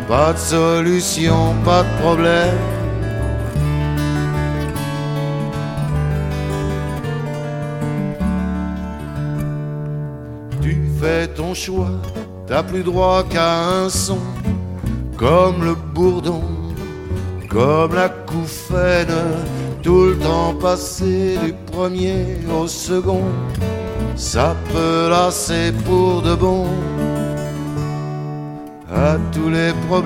pas de solution, pas de problème. Tu fais ton choix, t'as plus droit qu'à un son, comme le bourdon, comme la couffaine, tout le temps passé du premier au second, ça peut lasser pour de bon. À tous les problèmes